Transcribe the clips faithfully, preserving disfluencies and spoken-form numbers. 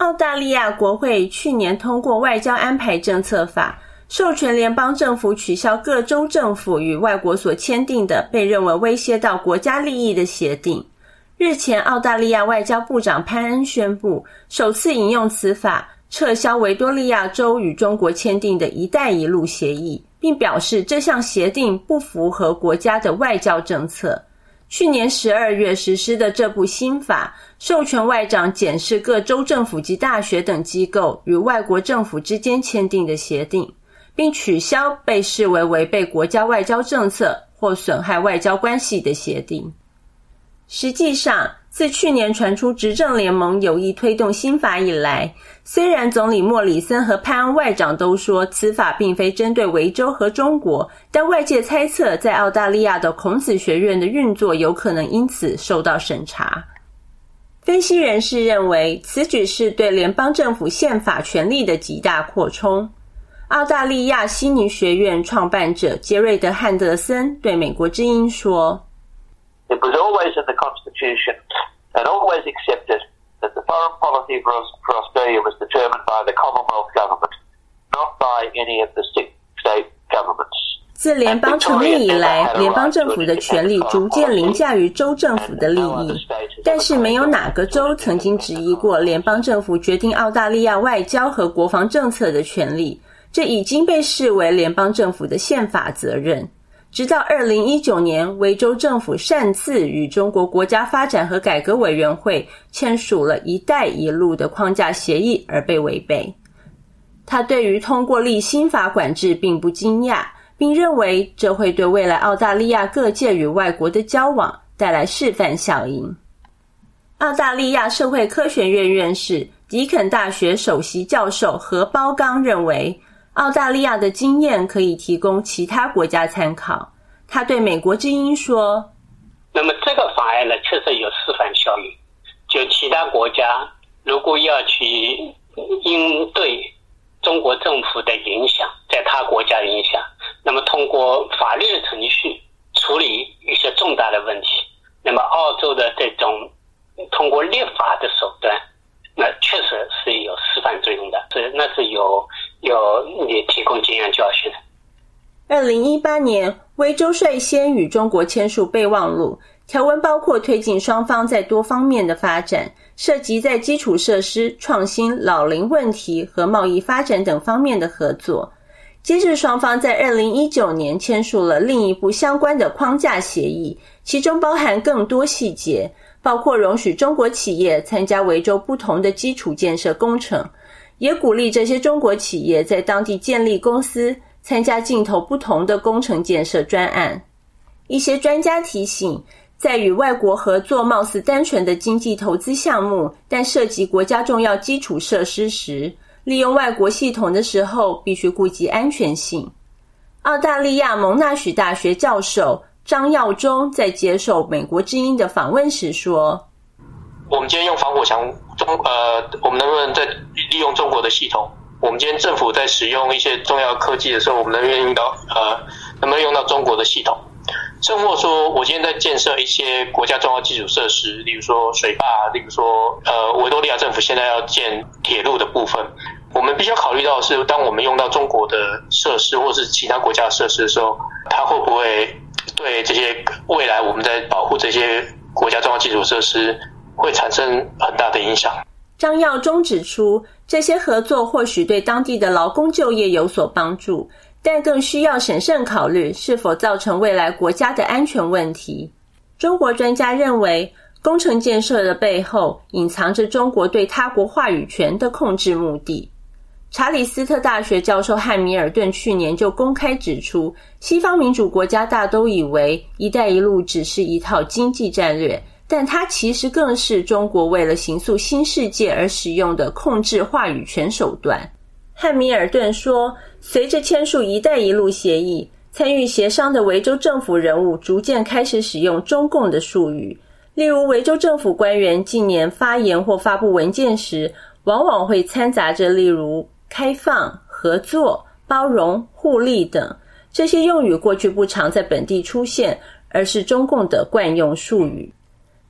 澳大利亚国会去年通过外交安排政策法，授权联邦政府取消各州政府与外国所签订的被认为威胁到国家利益的协定。日前，澳大利亚外交部长潘恩宣布，首次引用此法撤销维多利亚州与中国签订的一带一路协议，并表示这项协定不符合国家的外交政策。去年十二月实施的这部新法，授权外长检视各州政府及大学等机构与外国政府之间签订的协定，并取消被视为违背国家外交政策或损害外交关系的协定。实际上，自去年传出执政联盟有意推动新法以来，虽然总理莫里森和潘恩外长都说此法并非针对维州和中国，但外界猜测在澳大利亚的孔子学院的运作有可能因此受到审查。分析人士认为，此举是对联邦政府宪法权力的极大扩充。澳大利亚悉尼学院创办者杰瑞德·汉德森对美国之音说， It was always in the Constitution and always accepted that the foreign policy for Australia was determined by the Commonwealth government, not by any of the six state governments. 自联邦成立以来，联邦政府的权力逐渐凌驾于州政府的利益，但是没有哪个州曾经质疑过联邦政府决定澳大利亚外交和国防政策的权利，这已经被视为联邦政府的宪法责任。直到二零一九年，维州政府擅自与中国国家发展和改革委员会签署了一带一路的框架协议而被违背。他对于通过立新法管制并不惊讶，并认为这会对未来澳大利亚各界与外国的交往带来示范效应。澳大利亚社会科学院院士、迪肯大学首席教授何包刚认为，澳大利亚的经验可以提供其他国家参考。他对美国之音说， 那么这个法案呢，确实有示范效应。就其他国家如果要去应对中国政府的影响，在他国家的影响，那么通过法律的程序处理一些重大的问题，那么澳洲的这种通过立法的手段，那确实是有示范作用的，是那是有有也提供经验教训的。 二零一八年，维州率先与中国签署备忘录，条文包括推进双方在多方面的发展，涉及在基础设施、创新、老龄问题和贸易发展等方面的合作。接着双方在二零一九年签署了另一部相关的框架协议，其中包含更多细节，包括容许中国企业参加维州不同的基础建设工程，也鼓励这些中国企业在当地建立公司，参加竞投不同的工程建设专案。一些专家提醒，在与外国合作貌似单纯的经济投资项目，但涉及国家重要基础设施时，利用外国系统的时候必须顾及安全性。澳大利亚蒙纳许大学教授张耀忠在接受美国之音的访问时说， 我们今天用防火墙中呃，我们能不能再利用中国的系统？我们今天政府在使用一些重要科技的时候，我们能不能用到呃，能不能用到中国的系统？甚或说，我今天在建设一些国家重要基础设施，例如说水坝，例如说呃，维多利亚政府现在要建铁路的部分，我们必须要考虑到的是，当我们用到中国的设施或是其他国家的设施的时候，它会不会对这些未来我们在保护这些国家重要基础设施会产生很大的影响。 张耀忠指出，这些合作或许对当地的劳工就业有所帮助，但更需要审慎考虑是否造成未来国家的安全问题。中国专家认为，工程建设的背后隐藏着中国对他国话语权的控制目的。查理斯特大学教授汉米尔顿去年就公开指出，西方民主国家大都以为一带一路只是一套经济战略，但它其实更是中国为了形塑新世界而使用的控制话语权手段。汉米尔顿说，随着签署一带一路协议，参与协商的维州政府人物逐渐开始使用中共的术语，例如维州政府官员近年发言或发布文件时，往往会掺杂着例如开放、合作、包容、互利等，这些用语过去不常在本地出现，而是中共的惯用术语。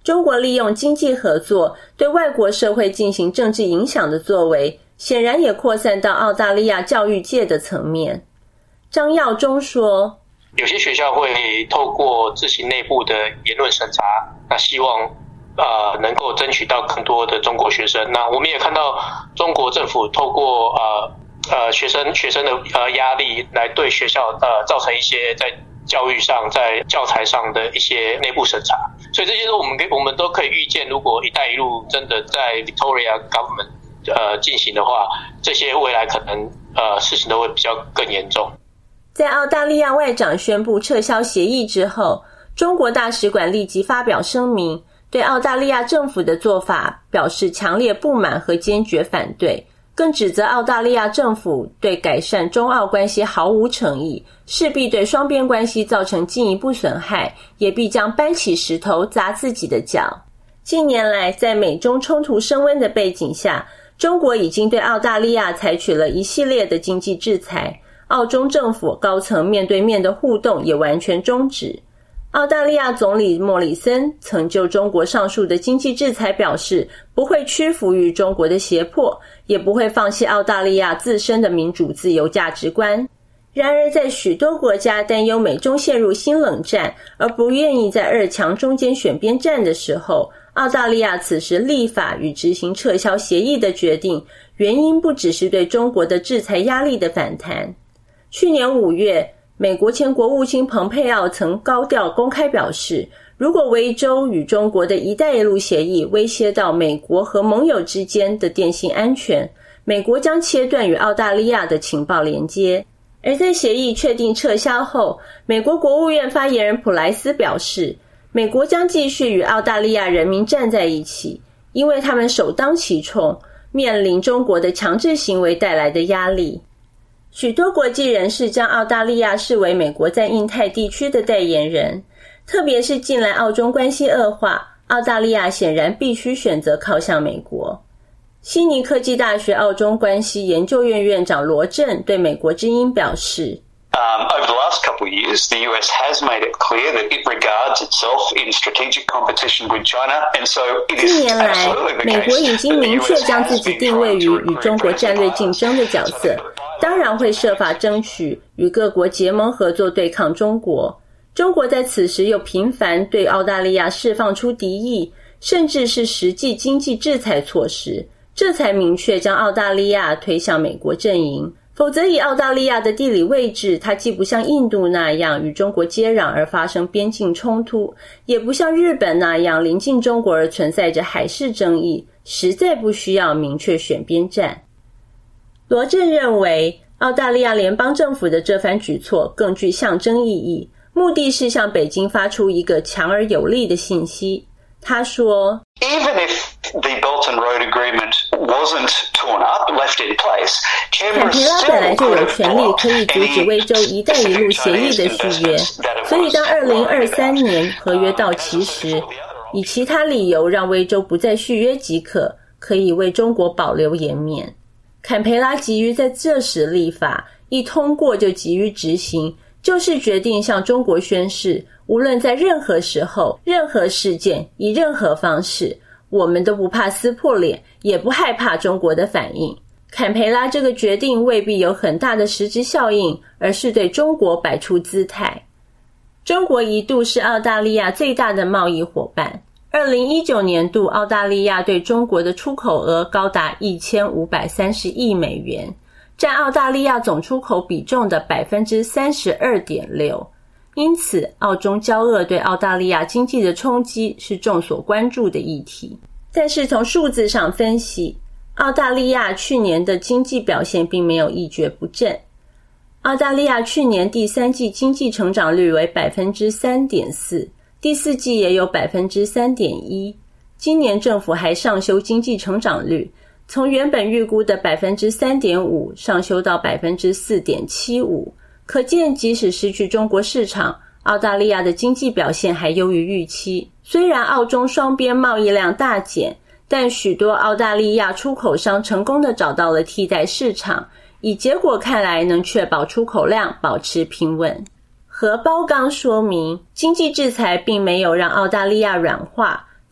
中国利用经济合作对外国社会进行政治影响的作为，显然也扩散到澳大利亚教育界的层面。张耀忠说， 有些学校会透过自行内部的言论审查，那希望呃能够争取到更多的中国学生。那我们也看到中国政府透过呃呃学生学生的呃压力，来对学校呃造成一些在教育上在教材上的一些内部审查。所以这些都我们我们都可以预见，如果一带一路真的在 Victoria Government 呃进行的话，这些未来可能呃事情都会比较更严重。 在澳大利亚外长宣布撤销协议之后，中国大使馆立即发表声明，对澳大利亚政府的做法表示强烈不满和坚决反对，更指责澳大利亚政府对改善中澳关系毫无诚意，势必对双边关系造成进一步损害，也必将搬起石头砸自己的脚。近年来，在美中冲突升温的背景下，中国已经对澳大利亚采取了一系列的经济制裁，澳中政府高层面对面的互动也完全终止。澳大利亚总理莫里森曾就中国上述的经济制裁表示，不会屈服于中国的胁迫，也不会放弃澳大利亚自身的民主自由价值观。然而，在许多国家担忧美中陷入新冷战，而不愿意在二强中间选边站的时候，澳大利亚此时立法与执行撤销协议的决定，原因不只是对中国的制裁压力的反弹。去年五月，美国前国务卿蓬佩奥曾高调公开表示，如果维州与中国的一带一路协议威胁到美国和盟友之间的电信安全，美国将切断与澳大利亚的情报连接。而在协议确定撤销后，美国国务院发言人普莱斯表示，美国将继续与澳大利亚人民站在一起，因为他们首当其冲，面临中国的强制行为带来的压力。许多国际人士将澳大利亚视为美国在印太地区的代言人，特别是近来澳中关系恶化，澳大利亚显然必须选择靠向美国。悉尼科技大学澳中关系研究院院长罗振对美国之音表示， Um, over the last couple of years, the U S has made it clear that it regards itself in strategic competition with China, and so it is 近年来， absolutely the 美 case 国已经 that the 明 U 确 S 将自 has 己 been 定位 trying 于 to 与中国 recruit 战略竞争的角色，当然会设法争取与各国结盟合作对抗中国。中国在此时又频繁对澳大利亚释放出敌意，甚至是实际经济制裁措施，这才明确将澳大利亚推向美国阵营。否则以澳大利亚的地理位置，它既不像印度那样与中国接壤而发生边境冲突，也不像日本那样临近中国而存在着海事争议，实在不需要明确选边站。罗振认为，澳大利亚联邦政府的这番举措更具象征意义，目的是向北京发出一个强而有力的信息。他说 Even if the Belt and Road Agreement wasn't torn up, left in place, 坎培拉本来就有权利可以阻止威州一带一路协议的续约，所以当二零二三年合约到期时，以其他理由让威州不再续约即可，可以为中国保留颜面。坎培拉急于在这时立法，一通过就急于执行，就是决定向中国宣示，无论在任何时候、任何事件、以任何方式，我们都不怕撕破脸，也不害怕中国的反应。坎培拉这个决定未必有很大的实质效应，而是对中国摆出姿态。中国一度是澳大利亚最大的贸易伙伴。二零一九年度，澳大利亚对中国的出口额高达一千五百三十亿美元，占澳大利亚总出口比重的 百分之三十二点六。因此，澳中交恶对澳大利亚经济的冲击是众所关注的议题。但是从数字上分析，澳大利亚去年的经济表现并没有一蹶不振。澳大利亚去年第三季经济成长率为 百分之三点四， 第四季也有 百分之三点一。 今年政府还上修经济成长率，从原本预估的 百分之三点五 上修到 百分之四点七五。可见即使失去中国市场，澳大利亚的经济表现还优于预期。虽然澳中双边贸易量大减，但许多澳大利亚出口商成功地找到了替代市场，以结果看来能确保出口量保持平稳。何包刚说明，经济制裁并没有让澳大利亚软化，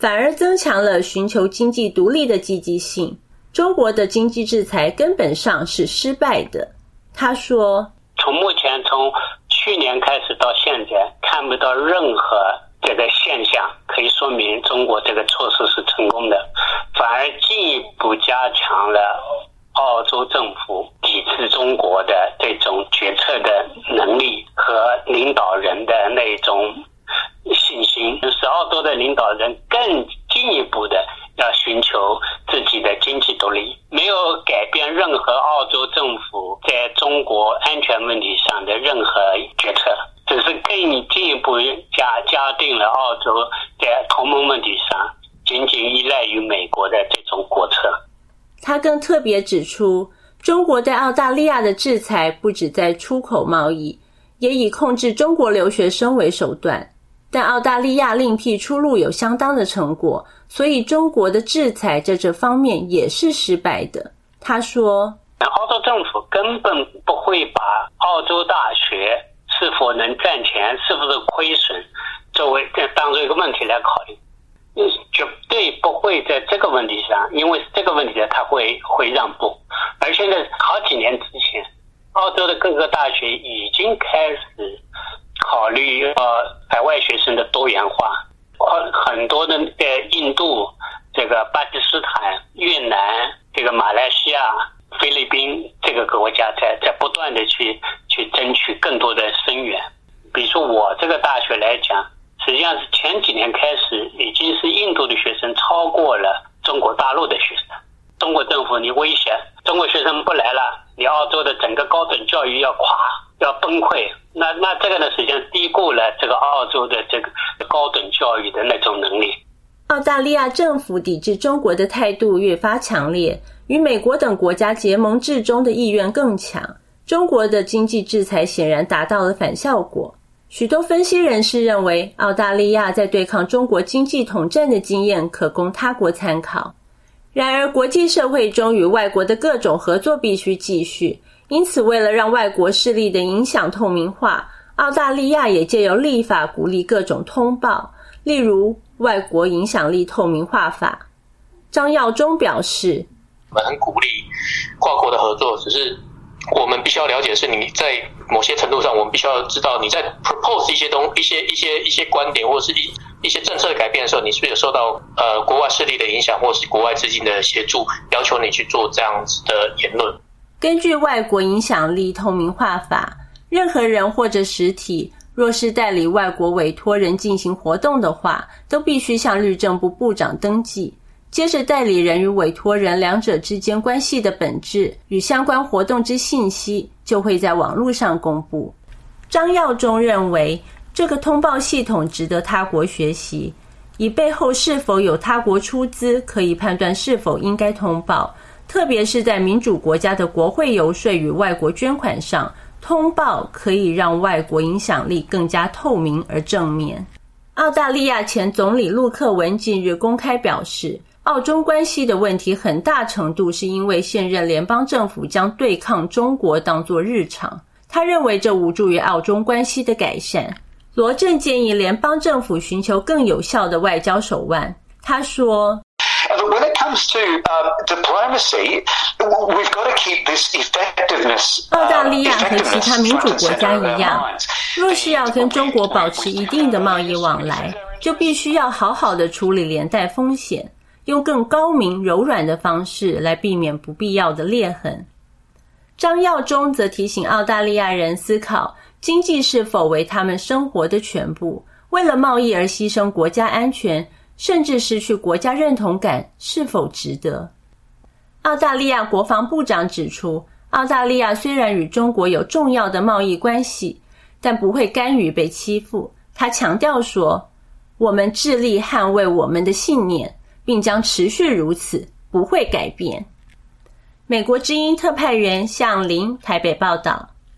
反而增强了寻求经济独立的积极性。中国的经济制裁根本上是失败的。他说， 从目前从去年开始到现在，看不到任何这个现象可以说明中国这个措施是成功的，反而进一步加强了澳洲政府抵制中国的这种决策的能力和领导人的那种信心，使澳洲的领导人更进一步的要寻求自己的经济独立，没有改变任何澳洲政府在中国安全问题上的任何决策，只是更进一步加加定了澳洲在同盟问题上仅仅依赖于美国的这种国策。 他更特别指出，中国对澳大利亚的制裁不只在出口贸易，也以控制中国留学生为手段，但澳大利亚另辟出路有相当的成果，所以中国的制裁在这方面也是失败的。他说， 澳洲政府根本不会把澳洲大学是否能赚钱，是不是亏损作为当作一个问题来考虑，绝对不会在这个问题上，因为这个问题他会会让步。而现在好几年之前，澳洲的各个大学已经开始考虑呃海外学生的多元化，很多的呃印度、这个巴基斯坦、越南、这个马来西亚、菲律宾这个国家在在不断的去去争取更多的生源。比如说我这个大学来讲，实际上是前几年开始已经是印度的学生超过了中国大陆的学生。中国政府你威胁中国学生不来了，你澳洲的整个高等教育要垮要崩溃，那那这个呢实际上低估了这个澳洲的这个高等教育的那种能力。 澳大利亚政府抵制中国的态度越发强烈，与美国等国家结盟至中的意愿更强。中国的经济制裁显然达到了反效果。许多分析人士认为，澳大利亚在对抗中国经济统战的经验可供他国参考。然而，国际社会中与外国的各种合作必须继续，因此为了让外国势力的影响透明化，澳大利亚也借由立法鼓励各种通报，例如外国影响力透明化法。张耀忠表示， 我们很鼓励跨国的合作，只是我们必须要了解的是，你在某些程度上，我们必须要知道你在 propose 一些东一些一些一些观点或者是一一些政策的改变的时候，你是不是有受到呃国外势力的影响，或者是国外资金的协助，要求你去做这样子的言论。 根据外国影响力透明化法，任何人或者实体若是代理外国委托人进行活动的话，都必须向律政部部长登记。接着，代理人与委托人两者之间关系的本质与相关活动之信息就会在网络上公布。张耀忠认为，这个通报系统值得他国学习，以背后是否有他国出资可以判断是否应该通报，特别是在民主国家的国会游说与外国捐款上，通报可以让外国影响力更加透明而正面。澳大利亚前总理陆克文近日公开表示，澳中关系的问题很大程度是因为现任联邦政府将对抗中国当作日常，他认为这无助于澳中关系的改善。罗振建议联邦政府寻求更有效的外交手腕。他说， When it comes to uh, diplomacy, we've got to keep this effectiveness. 澳大利亚和其他民主国家一样，若是要跟中国保持一定的贸易往来，就必须要好好的处理连带风险，用更高明柔软的方式来避免不必要的裂痕。张耀忠则提醒澳大利亚人思考经济是否为他们生活的全部，为了贸易而牺牲国家安全，甚至失去国家认同感是否值得。澳大利亚国防部长指出，澳大利亚虽然与中国有重要的贸易关系，但不会甘于被欺负。他强调说，我们致力捍卫我们的信念，并将持续如此，不会改变。美国之音特派员向林台北报道。